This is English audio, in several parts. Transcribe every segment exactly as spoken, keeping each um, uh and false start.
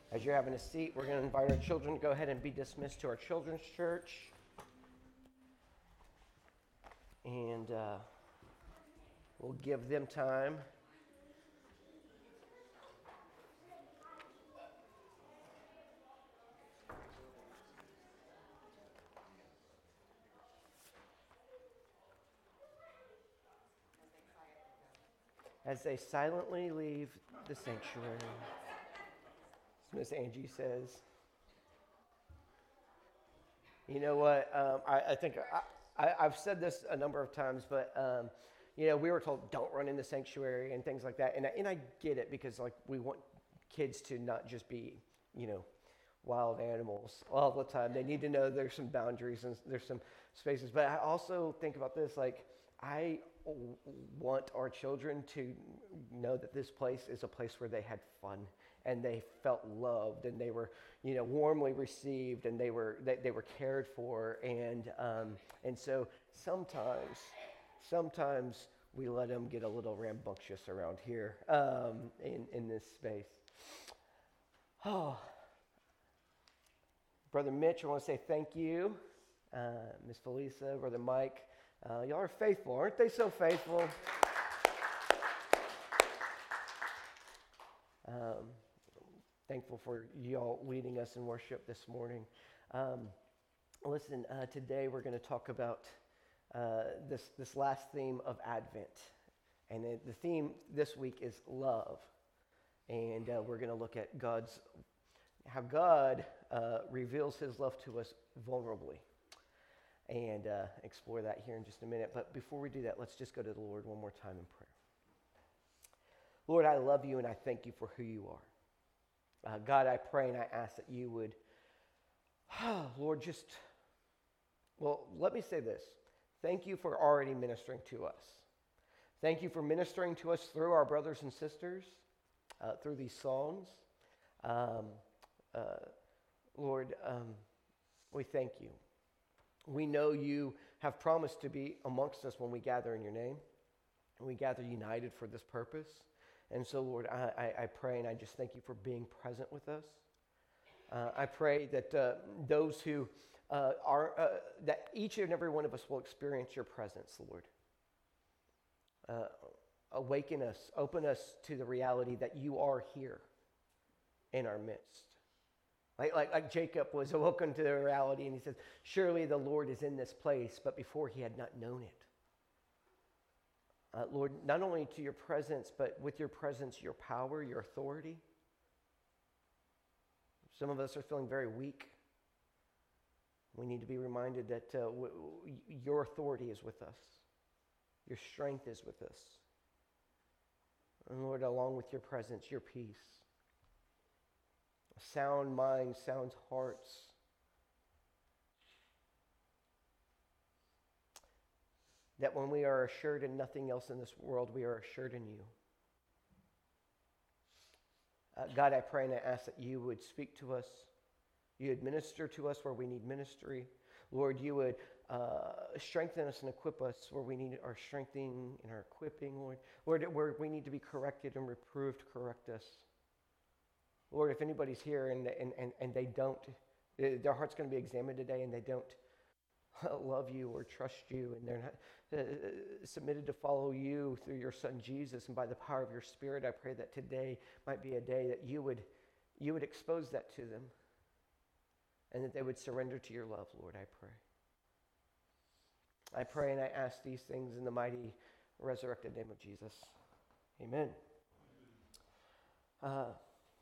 As you're having a seat, we're going to invite our children to go ahead and be dismissed to our children's church. And uh, we'll give them time. As they silently leave the sanctuary, as Miss Angie says. You know what? Um, I, I think I, I, I've said this a number of times, but um, you know, we were told don't run in the sanctuary and things like that, and I, and I get it because like we want kids to not just be, you know, wild animals all the time. They need to know there's some boundaries and there's some spaces. But I also think about this, like I want our children to know that this place is a place where they had fun and they felt loved and they were, you know, warmly received and they were they, they were cared for. And um, and so sometimes, sometimes we let them get a little rambunctious around here um, in in this space. Oh, Brother Mitch, I want to say thank you. Uh, Miss Felisa, Brother Mike. Uh, y'all are faithful, aren't they so faithful? Um, thankful for y'all leading us in worship this morning. Um, listen, uh, today we're going to talk about uh, this this last theme of Advent, and it, the theme this week is love, and uh, we're going to look at God's how God uh, reveals His love to us vulnerably. And uh, explore that here in just a minute. But before we do that, let's just go to the Lord one more time in prayer. Lord, I love you and I thank you for who you are. Uh, God, I pray and I ask that you would, oh, Lord, just, well, let me say this. Thank you for already ministering to us. Thank you for ministering to us through our brothers and sisters, uh, through these songs. Um, uh, Lord, um, we thank you. We know you have promised to be amongst us when we gather in your name. And we gather united for this purpose. And so, Lord, I, I, I pray and I just thank you for being present with us. Uh, I pray that uh, those who uh, are, uh, that each and every one of us will experience your presence, Lord. Uh, awaken us, open us to the reality that you are here in our midst. Like, like, like Jacob was awoken to the reality, and he says, surely the Lord is in this place, but before he had not known it. Uh, Lord, not only to your presence, but with your presence, your power, your authority. Some of us are feeling very weak. We need to be reminded that uh, w- w- your authority is with us. Your strength is with us. And Lord, along with your presence, your peace. Sound minds, sound hearts. That when we are assured in nothing else in this world, we are assured in you. Uh, God, I pray and I ask that you would speak to us. You would minister to us where we need ministry. Lord, you would uh, strengthen us and equip us where we need our strengthening and our equipping, Lord. Lord, where we need to be corrected and reproved, correct us. Lord, if anybody's here and, and, and, and they don't, their heart's going to be examined today and they don't love you or trust you and they're not uh, submitted to follow you through your Son Jesus and by the power of your Spirit, I pray that today might be a day that you would, you would expose that to them and that they would surrender to your love, Lord, I pray. I pray and I ask these things in the mighty resurrected name of Jesus. Amen. Uh,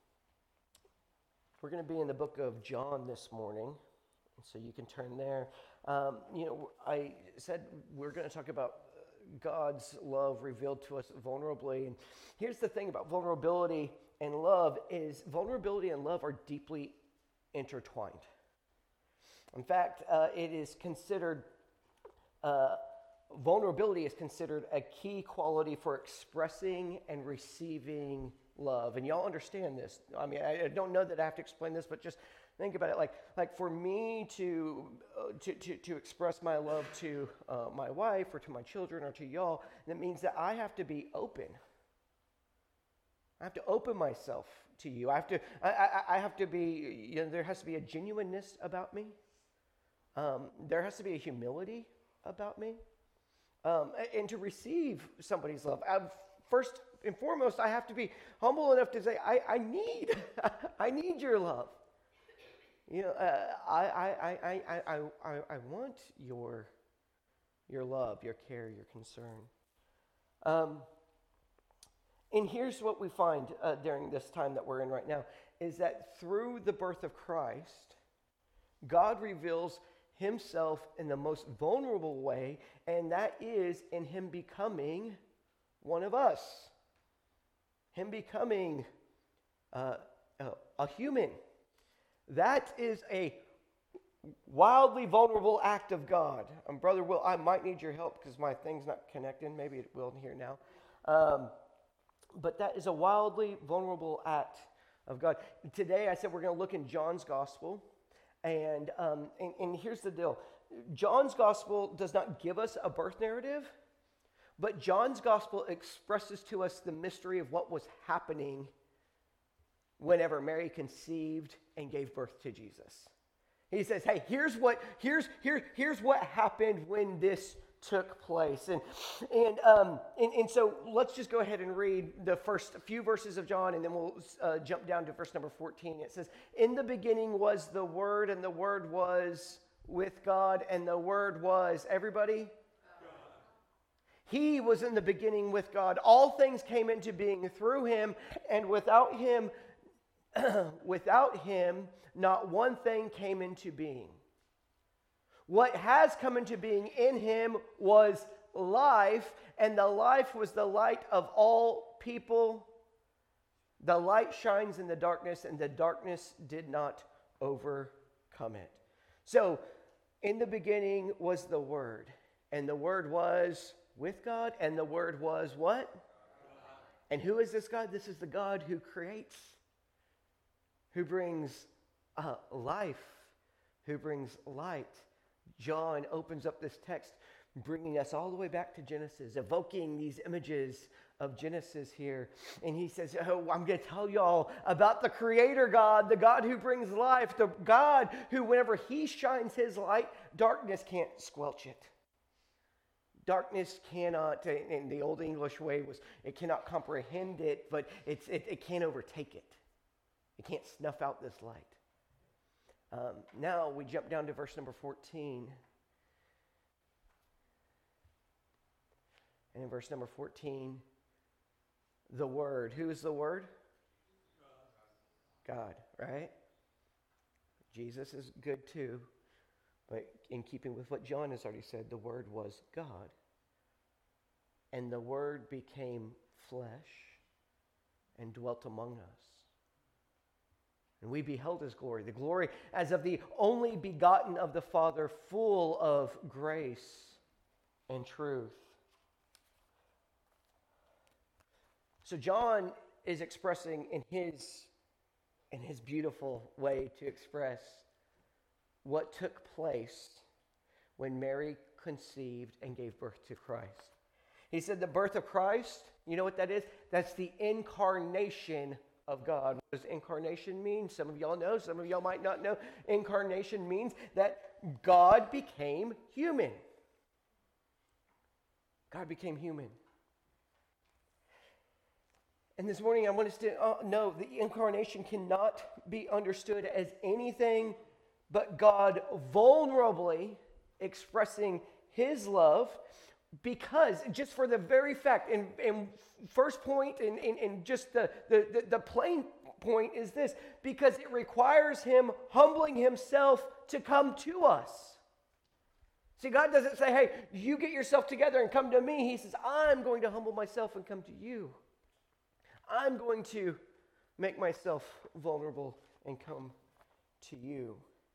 We're going to be in the book of John this morning, so you can turn there. Um, you know, I said we're going to talk about God's love revealed to us vulnerably. And here's the thing about vulnerability and love is vulnerability and love are deeply intertwined. In fact, uh, it is considered, uh, vulnerability is considered a key quality for expressing and receiving love. And y'all understand this. I mean, I don't know that I have to explain this, but just think about it. Like, like for me to uh, to, to to express my love to uh, my wife or to my children or to y'all, that means that I have to be open. I have to open myself to you. I have to, I, I, I have to be, you know, there has to be a genuineness about me. Um, there has to be a humility about me. Um, and to receive somebody's love, I've, first and foremost, I have to be humble enough to say, I, I need, I need your love. You know, uh, I, I, I, I, I, I, I want your, your love, your care, your concern. Um, and here's what we find uh, during this time that we're in right now, is that through the birth of Christ, God reveals himself in the most vulnerable way, and that is in him becoming one of us. Him becoming uh, a, a human. That is a wildly vulnerable act of God. Um, Brother Will, I might need your help because my thing's not connecting. Maybe it will here now. Um, but that is a wildly vulnerable act of God. Today I said we're going to look in John's gospel. And, um, and, and here's the deal. John's gospel does not give us a birth narrative, but John's gospel expresses to us the mystery of what was happening whenever Mary conceived and gave birth to Jesus. He says, hey, here's what, here's, here, here's what happened when this took place. And, and, um, and, and so let's just go ahead and read the first few verses of John, and then we'll uh, jump down to verse number fourteen. It says, in the beginning was the Word, and the Word was with God, and the Word was, everybody? God. He was in the beginning with God. All things came into being through him, and without him, without him, not one thing came into being. What has come into being in him was life, and the life was the light of all people. The light shines in the darkness, and the darkness did not overcome it. So, in the beginning was the Word, and the Word was with God, and the Word was what? And who is this God? This is the God who creates, who brings uh, life, who brings light. John opens up this text, bringing us all the way back to Genesis, evoking these images of Genesis here. And he says, oh, I'm going to tell y'all about the Creator God, the God who brings life, the God who, whenever he shines his light, darkness can't squelch it. Darkness cannot, in the old English way, was it cannot comprehend it, but it's, it, it can't overtake it. It can't snuff out this light. Um, now we jump down to verse number fourteen. And in verse number fourteen, the Word. Who is the Word? God, God, right? Jesus is good too. But in keeping with what John has already said, the Word was God. And the Word became flesh and dwelt among us. And we beheld his glory, the glory as of the only begotten of the Father, full of grace and truth. So John is expressing in his, in his beautiful way to express what took place when Mary conceived and gave birth to Christ. He said the birth of Christ, you know what that is? That's the incarnation of God. What does incarnation mean? Some of y'all know, some of y'all might not know. Incarnation means that God became human. God became human. And this morning I want us to uh, know the incarnation cannot be understood as anything but God vulnerably expressing his love, because just for the very fact, and, and first point, and, and, and just the, the, the, the plain point is this, because it requires him humbling himself to come to us. See, God doesn't say, hey, you get yourself together and come to me. He says, I'm going to humble myself and come to you. I'm going to make myself vulnerable and come to you.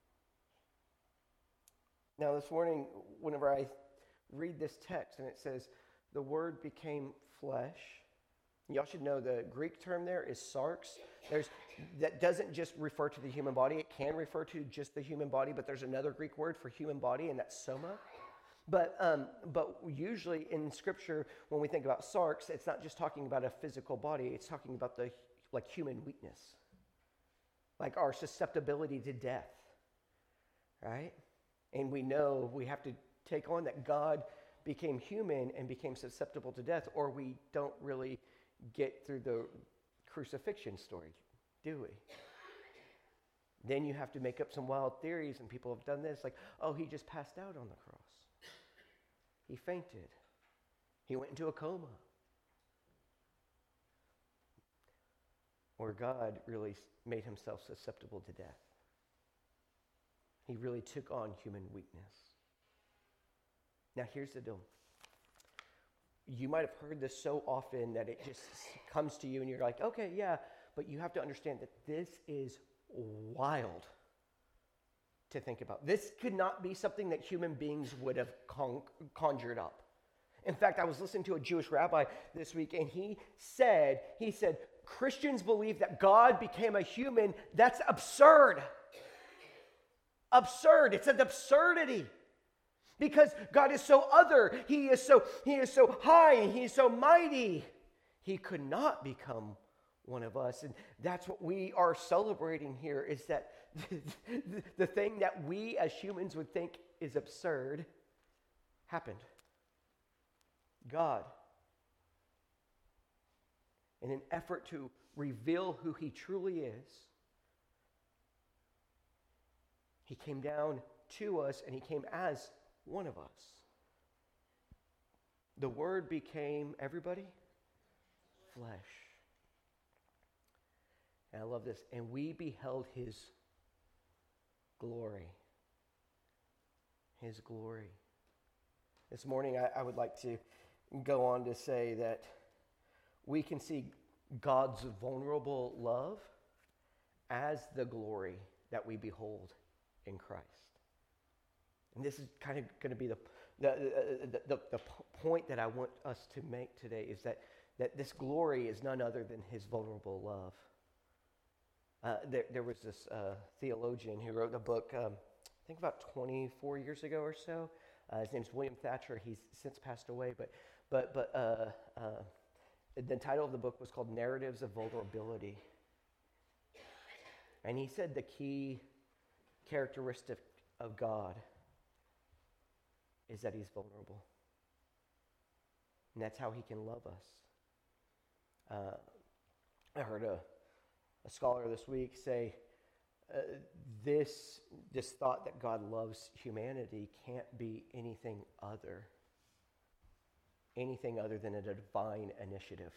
Now, this morning, whenever I read this text and it says, the Word became flesh, y'all should know the Greek term there is sarx. There's, that doesn't just refer to the human body. It can refer to just the human body, but there's another Greek word for human body, and that's soma. But, um, but usually in Scripture, when we think about sarx, it's not just talking about a physical body. It's talking about the like human weakness, like our susceptibility to death, right? And we know we have to take on that God became human and became susceptible to death, or we don't really get through the crucifixion story, do we? Then you have to make up some wild theories, and people have done this, like, oh, he just passed out on the cross. He fainted. He went into a coma. Or God really made himself susceptible to death. He really took on human weakness. Now, here's the deal. You might have heard this so often that it just comes to you and you're like, okay, yeah, but you have to understand that this is wild to think about. This could not be something that human beings would have con- conjured up. In fact, I was listening to a Jewish rabbi this week, and he said, he said, Christians believe that God became a human. That's absurd. Absurd. It's an absurdity. Because God is so other. He is so, he is so high. He is so mighty. He could not become one of us. And that's what we are celebrating here, is that the thing that we as humans would think is absurd happened. God, in an effort to reveal who he truly is, he came down to us and he came as one of us. The Word became, everybody, flesh. And I love this. And we beheld his glory. His glory. This morning I, I would like to go on to say that we can see God's vulnerable love as the glory that we behold in Christ. And this is kind of going to be the the, the, the, the point that I want us to make today, is that, that this glory is none other than his vulnerable love. Uh, there, there was this uh, theologian who wrote a book, um, I think about twenty-four years ago or so. Uh, his name's William Thatcher. He's since passed away, but but but uh, uh, the title of the book was called Narratives of Vulnerability. And he said the key characteristic of God is that he's vulnerable. And that's how he can love us. Uh, I heard a, a scholar this week say, uh, this, this thought that God loves humanity can't be anything other, anything other than a divine initiative.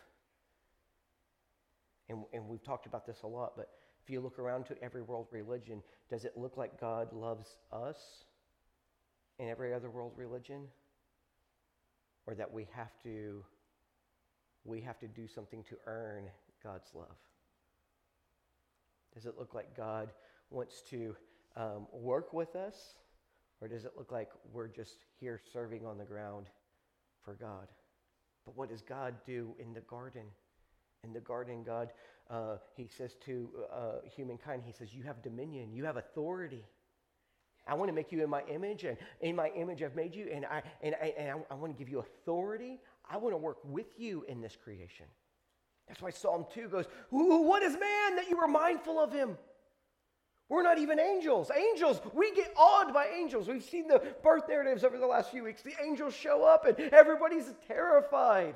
And, and we've talked about this a lot, but if you look around to every world religion, does it look like God loves us in every other world religion? Or that we have to, we have to do something to earn God's love? Does it look like God wants to um, work with us? Or does it look like we're just here serving on the ground for God? But what does God do in the garden? In the garden, God, uh, he says to uh, humankind, he says, you have dominion, you have authority. I want to make you in my image, and in my image I've made you, and I and I, and I, I want to give you authority. I want to work with you in this creation. That's why Psalm two goes, what is man that you are mindful of him? We're not even angels. Angels, we get awed by angels. We've seen the birth narratives over the last few weeks. The angels show up and everybody's terrified.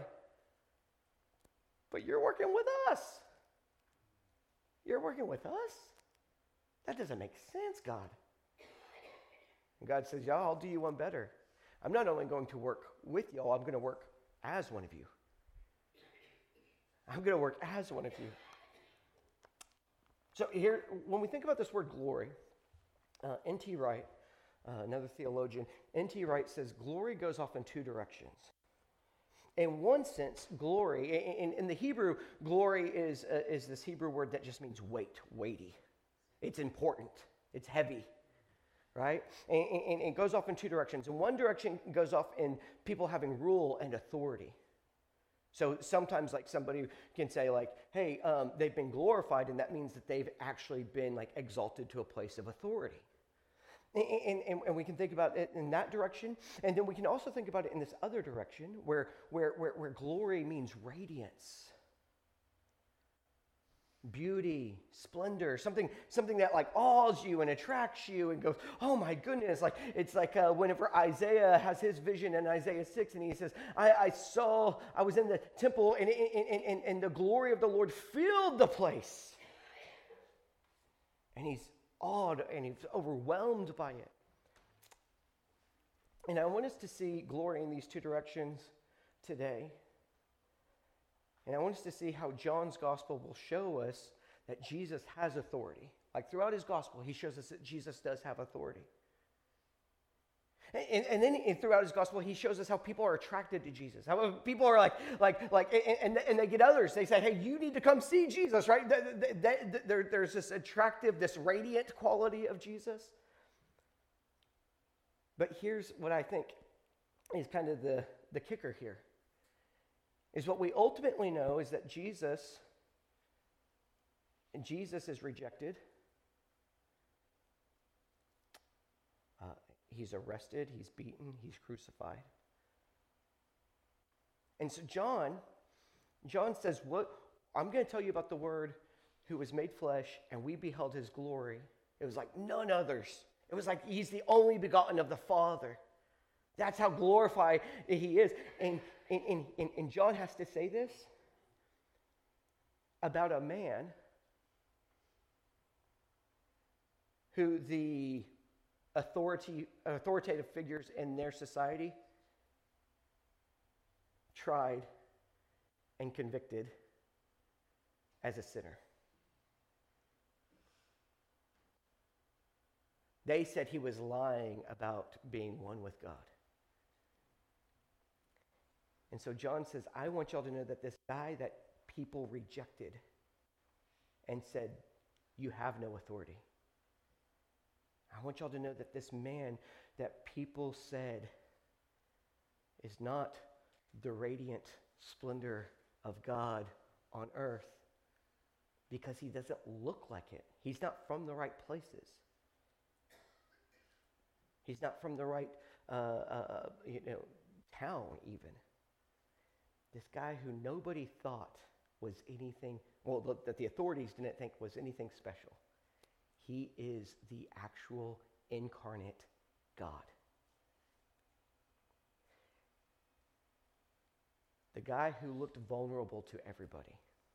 But you're working with us. You're working with us? That doesn't make sense, God. And God says, yeah, I'll do you one better. I'm not only going to work with y'all, I'm going to work as one of you. I'm going to work as one of you. So here, when we think about this word glory, uh, N T Wright, uh, another theologian, N T Wright says glory goes off in two directions. In one sense, glory, in, in the Hebrew, glory is, uh, is this Hebrew word that just means weight, weighty. It's important. It's heavy. Right? And, and it goes off in two directions. In one direction, it goes off in people having rule and authority. So sometimes, like, somebody can say, like, hey, um, they've been glorified, and that means that they've actually been, like, exalted to a place of authority. And, and, and, and we can think about it in that direction, and then we can also think about it in this other direction, where, where, where, where glory means radiance. beauty, splendor, something something that like awes you and attracts you and goes, oh my goodness. Like it's like uh, whenever Isaiah has his vision in Isaiah six and he says, I, I saw, I was in the temple and, and, and, and the glory of the Lord filled the place. And he's awed and he's overwhelmed by it. And I want us to see glory in these two directions today. And I want us to see how John's gospel will show us that Jesus has authority. Like throughout his gospel, he shows us that Jesus does have authority. And, and then in, throughout his gospel, he shows us how people are attracted to Jesus. How people are like, like, like, and, and, and they get others. They say, hey, you need to come see Jesus, right? There, there's this attractive, this radiant quality of Jesus. But here's what I think is kind of the, the kicker here. Is what we ultimately know is that Jesus, and Jesus is rejected. Uh, he's arrested, he's beaten, he's crucified. And so John, John says, "What I'm going to tell you about the Word who was made flesh, and we beheld his glory." It was like none others. It was like he's the only begotten of the Father. That's how glorified he is. And, and, and, and John has to say this about a man who the authority, authoritative figures in their society tried and convicted as a sinner. They said he was lying about being one with God. And so John says, I want y'all to know that this guy that people rejected and said, you have no authority. I want y'all to know that this man that people said is not the radiant splendor of God on earth because he doesn't look like it. He's not from the right places. He's not from the right uh, uh, you know, town even. This guy who nobody thought was anything, well, that the authorities didn't think was anything special. He is the actual incarnate God. The guy who looked vulnerable to everybody,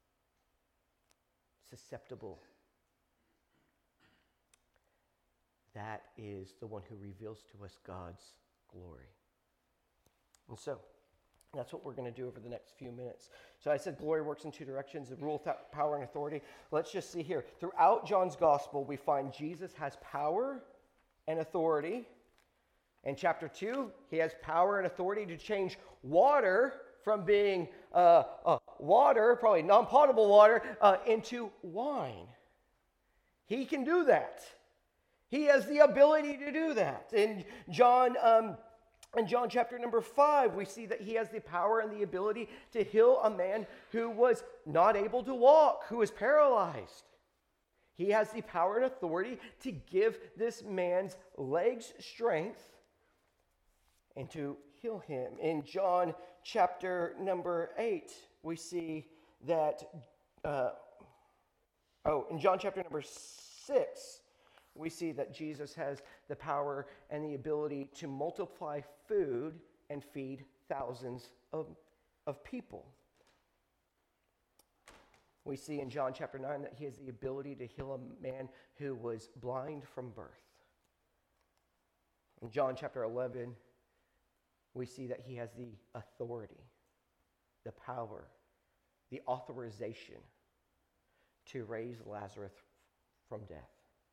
susceptible. That is the one who reveals to us God's glory. And so, that's what we're going to do over the next few minutes. So I said glory works in two directions, the rule, th- power, and authority. Let's just see here. Throughout John's gospel, we find Jesus has power and authority. In chapter two, he has power and authority to change water from being uh, uh, water, probably non-potable water, uh, into wine. He can do that. He has the ability to do that. In John... Um, In John chapter number five, we see that he has the power and the ability to heal a man who was not able to walk, who was paralyzed. He has the power and authority to give this man's legs strength and to heal him. In John chapter number eight, we see that, uh, oh, in John chapter number six, we see that Jesus has the power and the ability to multiply food and feed thousands of, of people. We see in John chapter nine that he has the ability to heal a man who was blind from birth. In John chapter eleven, we see that he has the authority, the power, the authorization to raise Lazarus from death.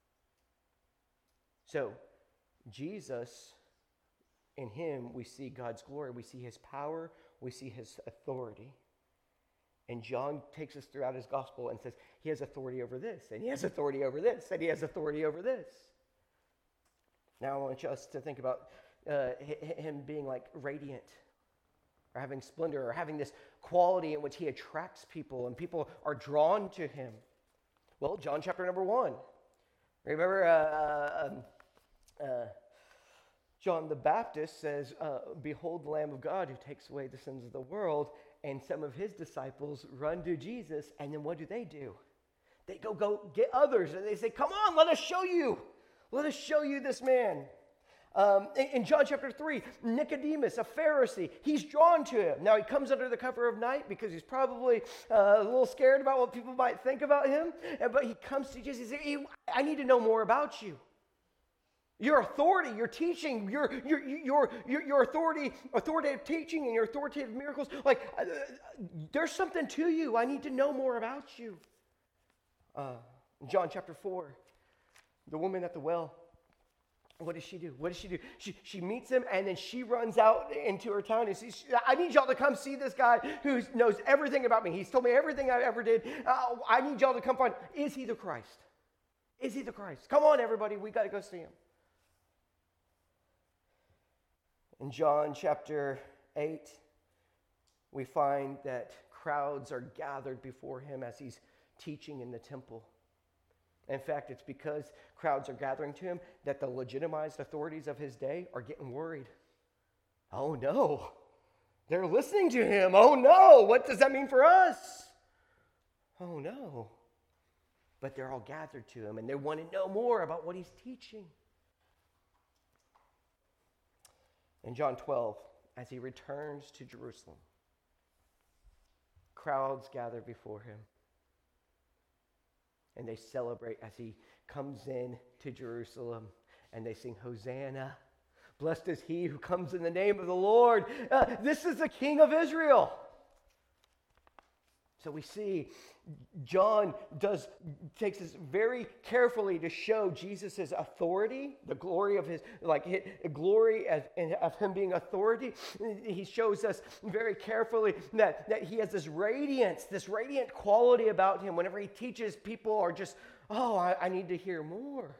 So, Jesus, in him, we see God's glory. We see his power. We see his authority. And John takes us throughout his gospel and says, he has authority over this, and he has authority over this, and he has authority over this. Now, I want us to think about uh, him being like radiant, or having splendor, or having this quality in which he attracts people, and people are drawn to him. Well, John chapter number one. Remember, uh, um, uh, John the Baptist says, uh, behold the Lamb of God who takes away the sins of the world. And some of his disciples run to Jesus, and then what do they do? They go, go get others, and they say, come on, let us show you. Let us show you this man. Um, in, in John chapter three, Nicodemus, a Pharisee, he's drawn to him. Now, he comes under the cover of night because he's probably uh, a little scared about what people might think about him. And, but he comes to Jesus, he says, hey, I need to know more about you. Your authority, your teaching, your your your your, your authority, authoritative teaching and your authoritative miracles, like uh, there's something to you. I need to know more about you. Uh, John chapter four, the woman at the well, what does she do? What does she do? She, she meets him, and then she runs out into her town and says, I need y'all to come see this guy who knows everything about me. He's told me everything I ever did. Uh, I need y'all to come find, is he the Christ? Is he the Christ? Come on, everybody. We got to go see him. In John chapter eight, we find that crowds are gathered before him as he's teaching in the temple. In fact, it's because crowds are gathering to him that the legitimized authorities of his day are getting worried. Oh no, they're listening to him. Oh no, what does that mean for us? Oh no. But they're all gathered to him and they want to know more about what he's teaching. In John twelve, as he returns to Jerusalem, crowds gather before him. And they celebrate as he comes in to Jerusalem. And they sing, Hosanna. Blessed is he who comes in the name of the Lord. Uh, this is the King of Israel. So we see John does takes this very carefully to show Jesus' authority, the glory of his, like his, glory as, of him being authority. He shows us very carefully that, that he has this radiance, this radiant quality about him. Whenever he teaches, people are just, oh, I, I need to hear more.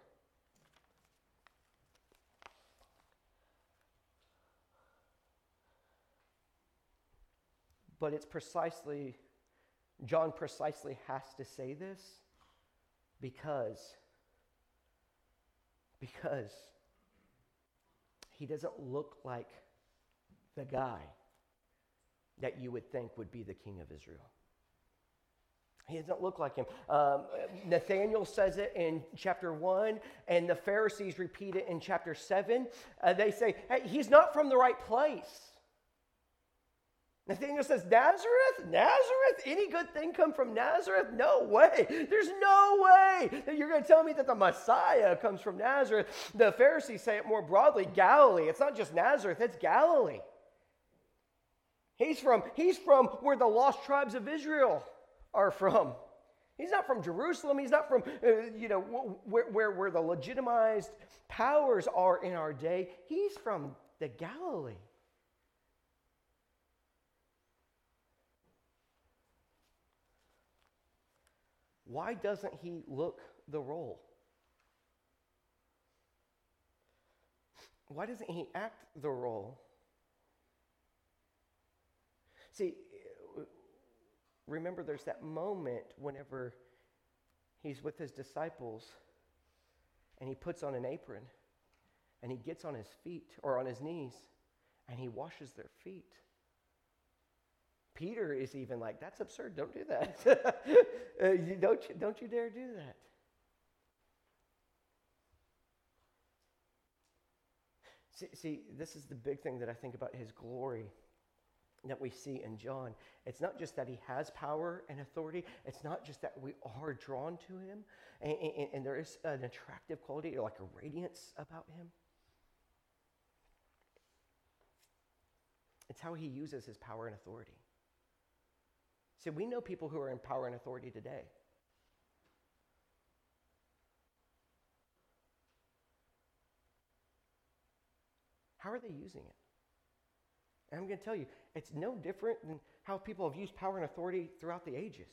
But it's precisely John precisely has to say this because, because he doesn't look like the guy that you would think would be the king of Israel. He doesn't look like him. Um, Nathaniel says it in chapter one, and the Pharisees repeat it in chapter seven. Uh, they say, hey, he's not from the right place. Nathaniel says, Nazareth? Nazareth? Any good thing come from Nazareth? No way. There's no way that you're going to tell me that the Messiah comes from Nazareth. The Pharisees say it more broadly, Galilee. It's not just Nazareth, it's Galilee. He's from, he's from where the lost tribes of Israel are from. He's not from Jerusalem. He's not from, uh, you know, where, where, where the legitimized powers are in our day. He's from the Galilee. Why doesn't he look the role? Why doesn't he act the role? See, remember there's that moment whenever he's with his disciples and he puts on an apron and he gets on his feet or on his knees and he washes their feet. Peter is even like, that's absurd, don't do that. uh, you, don't, you, don't you dare do that. See, see, this is the big thing that I think about his glory that we see in John. It's not just that he has power and authority. It's not just that we are drawn to him. And, and, and there is an attractive quality, or like a radiance about him. It's how he uses his power and authority. See, we know people who are in power and authority today. How are they using it? And I'm going to tell you, it's no different than how people have used power and authority throughout the ages.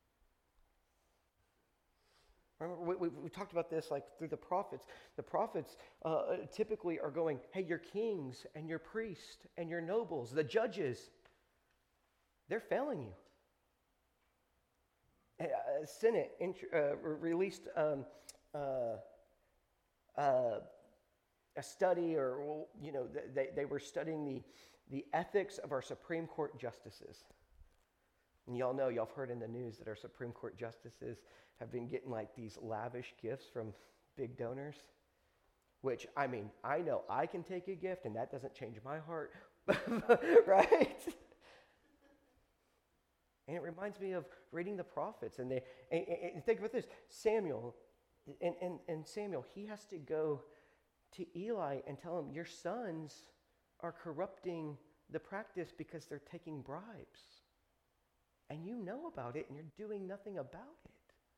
Remember, we, we, we talked about this like through the prophets. The prophets uh, typically are going, hey, your kings and your priests and your nobles, the judges, they're failing you. Uh, Senate int- uh, released um, uh, uh, a study, or you know, they they were studying the the ethics of our Supreme Court justices. And y'all know, y'all have heard in the news that our Supreme Court justices have been getting like these lavish gifts from big donors, which, I mean, I know I can take a gift and that doesn't change my heart, right? And it reminds me of reading the prophets. And, they, and, and think about this, Samuel, and, and, and Samuel, he has to go to Eli and tell him, your sons are corrupting the practice because they're taking bribes. And you know about it, and you're doing nothing about it.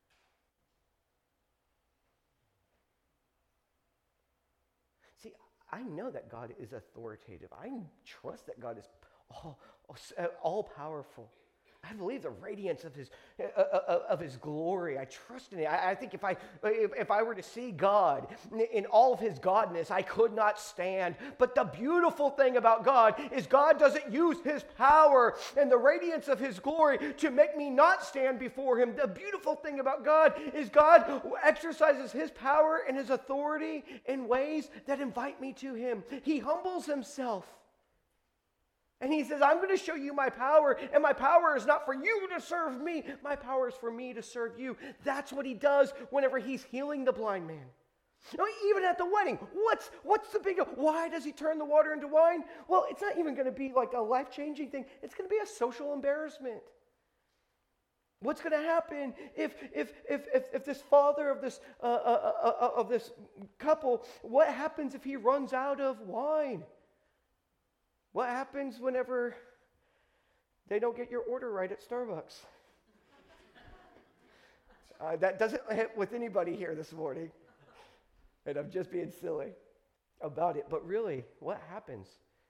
See, I know that God is authoritative. I trust that God is all, all powerful. I believe the radiance of his uh, uh, of his glory. I trust in it. I, I think if I if, if I were to see God in all of his godness, I could not stand. But the beautiful thing about God is God doesn't use his power and the radiance of his glory to make me not stand before him. The beautiful thing about God is God exercises his power and his authority in ways that invite me to him. He humbles himself. And he says, I'm going to show you my power, and my power is not for you to serve me. My power is for me to serve you. That's what he does whenever he's healing the blind man. Now, even at the wedding, what's, what's the big, why does he turn the water into wine? Well, it's not even going to be like a life-changing thing. It's going to be a social embarrassment. What's going to happen if, if, if, if, if this father of this, uh, uh, uh, uh, of this couple, what happens if he runs out of wine? What happens whenever they don't get your order right at Starbucks? uh, that doesn't hit with anybody here this morning. And I'm just being silly about it. But really, what happens?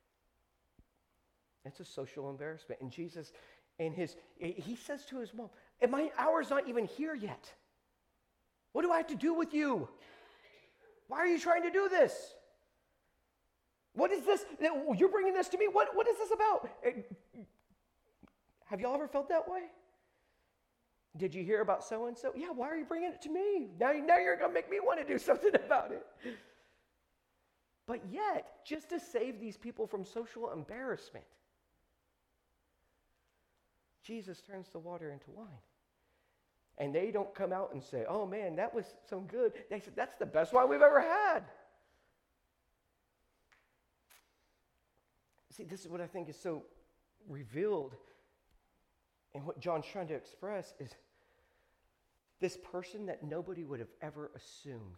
It's a social embarrassment. And Jesus, in his, he says to his mom, and my hour's not even here yet. What do I have to do with you? Why are you trying to do this? What is this? You're bringing this to me? What, what is this about? Have y'all ever felt that way? Did you hear about so-and-so? Yeah, why are you bringing it to me? Now, now you're going to make me want to do something about it. But yet, just to save these people from social embarrassment, Jesus turns the water into wine. And they don't come out and say, oh man, that was so good. They said, that's the best wine we've ever had. See, this is what I think is so revealed, and what John's trying to express is this person that nobody would have ever assumed.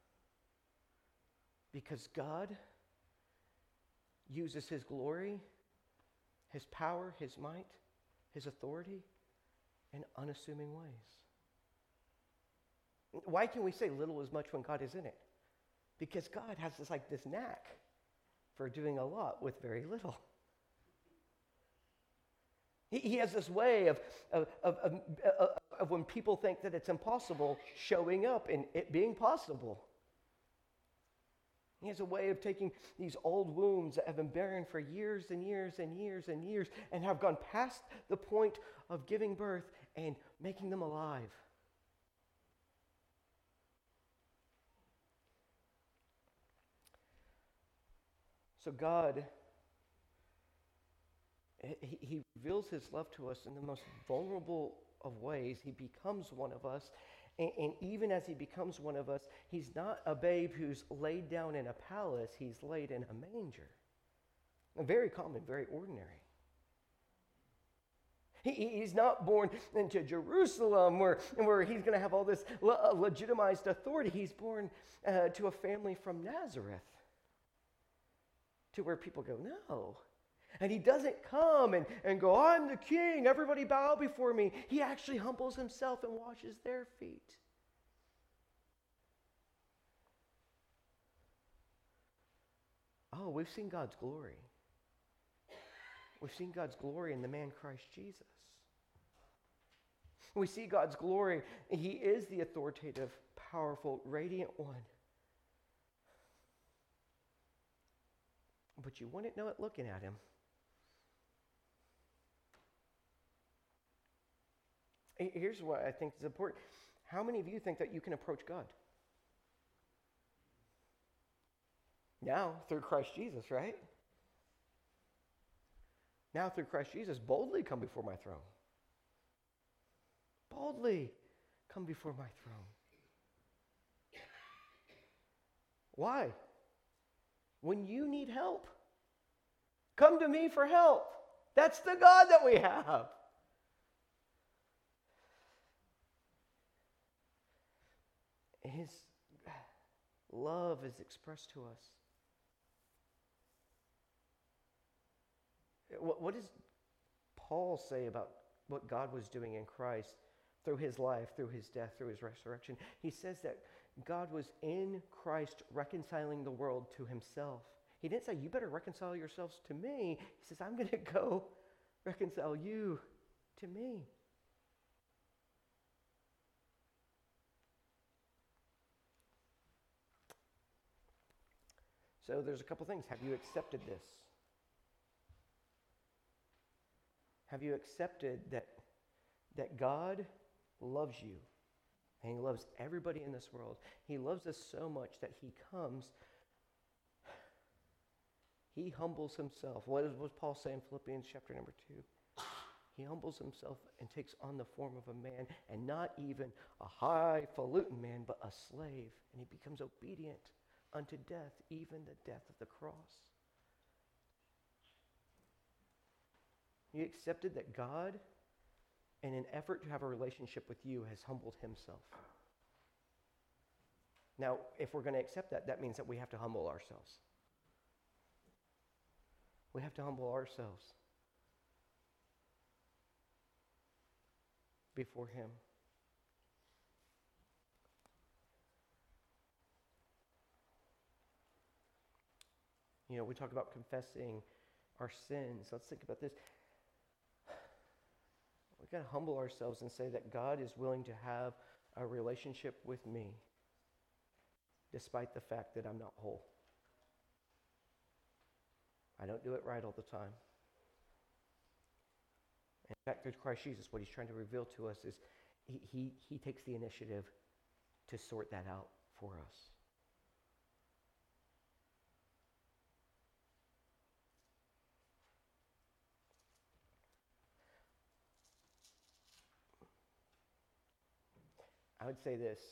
Because God uses his glory, his power, his might, his authority in unassuming ways. Why can we say little is much when God is in it? Because God has this like this knack for doing a lot with very little. He, he has this way of, of, of, of, of when people think that it's impossible, showing up and it being possible. He has a way of taking these old wounds that have been barren for years and years and years and years and have gone past the point of giving birth and making them alive. So God, he, he reveals his love to us in the most vulnerable of ways. He becomes one of us. And, and even as he becomes one of us, he's not a babe who's laid down in a palace. He's laid in a manger. Very common, very ordinary. He, he's not born into Jerusalem where, where he's going to have all this le- legitimized authority. He's born uh, to a family from Nazareth, to where people go, no. And he doesn't come and, and go, I'm the king, everybody bow before me. He actually humbles himself and washes their feet. Oh, we've seen God's glory. We've seen God's glory in the man Christ Jesus. We see God's glory. He is the authoritative, powerful, radiant one. But you wouldn't know it looking at him. Here's what I think is important. How many of you think that you can approach God? Now, through Christ Jesus, right? Now, through Christ Jesus, boldly come before my throne. boldly come before my throne. Why? When you need help, come to me for help. That's the God that we have. His love is expressed to us. What, what does Paul say about what God was doing in Christ through his life, through his death, through his resurrection? He says that God was in Christ reconciling the world to himself. He didn't say, you better reconcile yourselves to me. He says, I'm going to go reconcile you to me. So there's a couple things. Have you accepted this? Have you accepted that, that God loves you? And he loves everybody in this world. He loves us so much that he comes, he humbles himself. What does Paul say in Philippians chapter number two? He humbles himself and takes on the form of a man, and not even a highfalutin man, but a slave. And he becomes obedient unto death, even the death of the cross. You accepted that God, in an effort to have a relationship with you, has humbled himself. Now, if we're going to accept that, that means that we have to humble ourselves. We have to humble ourselves before him. You know, we talk about confessing our sins. Let's think about this. We've got to humble ourselves and say that God is willing to have a relationship with me despite the fact that I'm not whole. I don't do it right all the time. In fact, through Christ Jesus, what he's trying to reveal to us is he, he, he takes the initiative to sort that out for us. I would say this.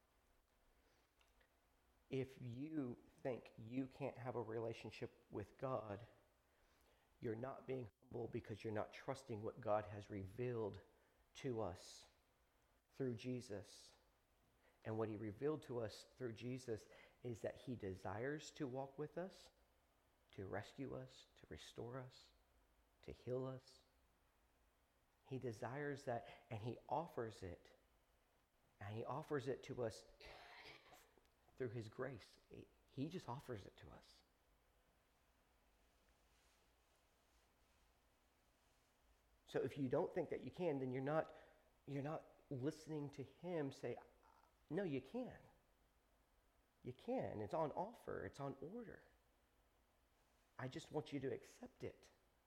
If you think you can't have a relationship with God, you're not being humble because you're not trusting what God has revealed to us through Jesus. And what he revealed to us through Jesus is that he desires to walk with us, to rescue us, to restore us, to heal us. He desires that, and he offers it. And he offers it to us through his grace. He just offers it to us. So if you don't think that you can, then you're not, you're not listening to him say, no, you can. You can. It's on offer. It's on order. I just want you to accept it.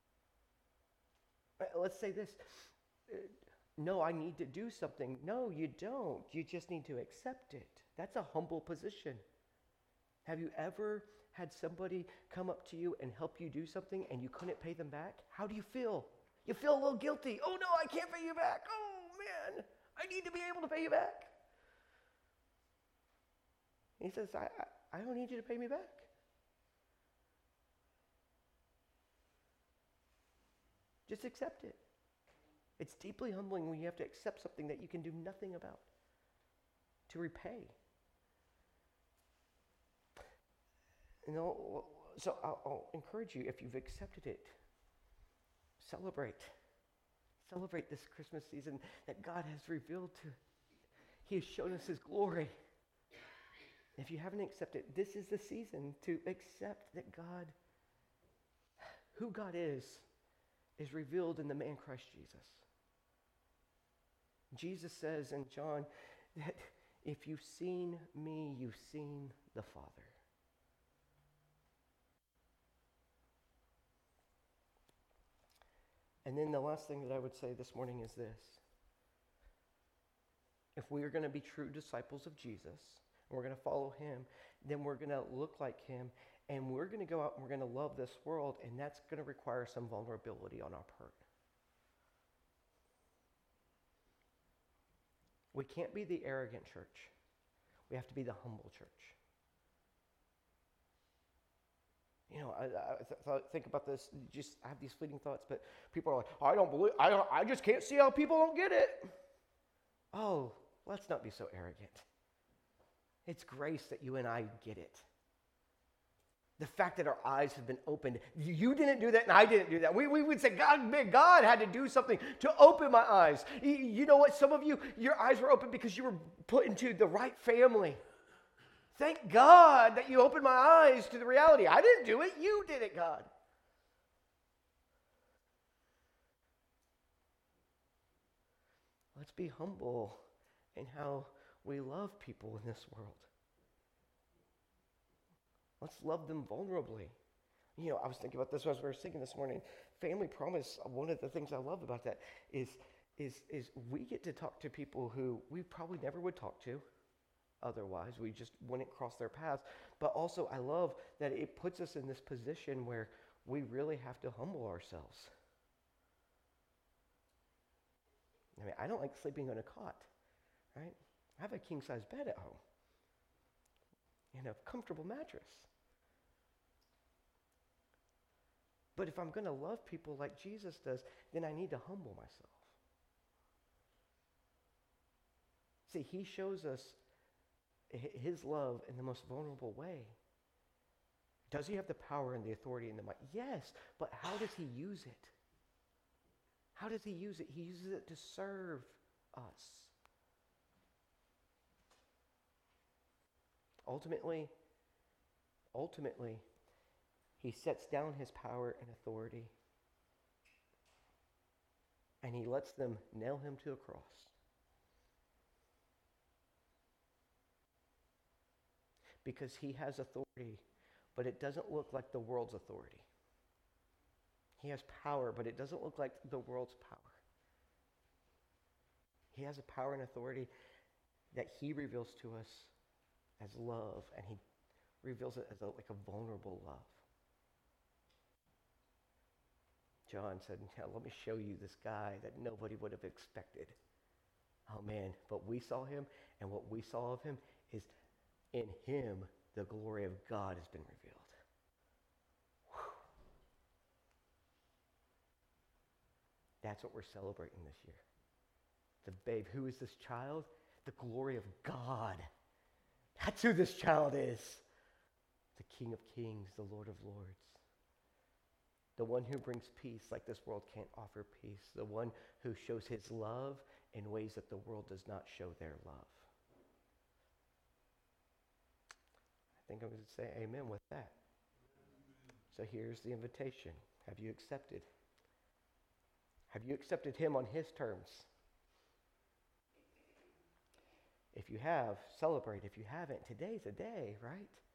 Let's say this. No, I need to do something. No, you don't. You just need to accept it. That's a humble position. Have you ever had somebody come up to you and help you do something and you couldn't pay them back? How do you feel? You feel a little guilty. Oh no, I can't pay you back. Oh man, I need to be able to pay you back. He says, I, I, I don't need you to pay me back. Just accept it. It's deeply humbling when you have to accept something that you can do nothing about, to repay. You know, so I'll, I'll encourage you, if you've accepted it, celebrate. Celebrate this Christmas season that God has revealed to. He has shown us his glory. If you haven't accepted, this is the season to accept that God, who God is, is revealed in the man Christ Jesus. Jesus says in John that if you've seen me, you've seen the Father. And then the last thing that I would say this morning is this. If we are going to be true disciples of Jesus, and we're going to follow him, then we're going to look like him, and we're going to go out and we're going to love this world, and that's going to require some vulnerability on our part. We can't be the arrogant church. We have to be the humble church. You know, I, I th- th- think about this. Just I have these fleeting thoughts, but people are like, "I don't believe. I don't. I just can't see how people don't get it." Oh, let's not be so arrogant. It's grace that you and I get it. The fact that our eyes have been opened. You didn't do that, and I didn't do that. We, we would say, God, God had to do something to open my eyes. You, you know what? Some of you, your eyes were open because you were put into the right family. Thank God that you opened my eyes to the reality. I didn't do it. You did it, God. Let's be humble in how we love people in this world. Let's love them vulnerably. You know, I was thinking about this as we were singing this morning. Family Promise, one of the things I love about that is, is, is we get to talk to people who we probably never would talk to otherwise. We just wouldn't cross their paths. But also, I love that it puts us in this position where we really have to humble ourselves. I mean, I don't like sleeping on a cot, right? I have a king-size bed at home and a comfortable mattress. But if I'm going to love people like Jesus does, then I need to humble myself. See, he shows us his love in the most vulnerable way. Does he have the power and the authority and the might? Yes, but how does he use it? How does he use it? He uses it to serve us. Ultimately, ultimately, he sets down his power and authority, and he lets them nail him to a cross. Because he has authority, but it doesn't look like the world's authority. He has power, but it doesn't look like the world's power. He has a power and authority that he reveals to us as love, and he reveals it as a, like a vulnerable love. John said, yeah, let me show you this guy that nobody would have expected. Oh man, but we saw him, and what we saw of him is in him the glory of God has been revealed. Whew. That's what we're celebrating this year. The babe. Who is this child? The glory of God. That's who this child is. The King of Kings, the Lord of Lords. The one who brings peace like this world can't offer peace. The one who shows his love in ways that the world does not show their love. I think I'm going to say amen with that. So here's the invitation. Have you accepted? Have you accepted him on his terms? If you have, celebrate. If you haven't, today's a day, right?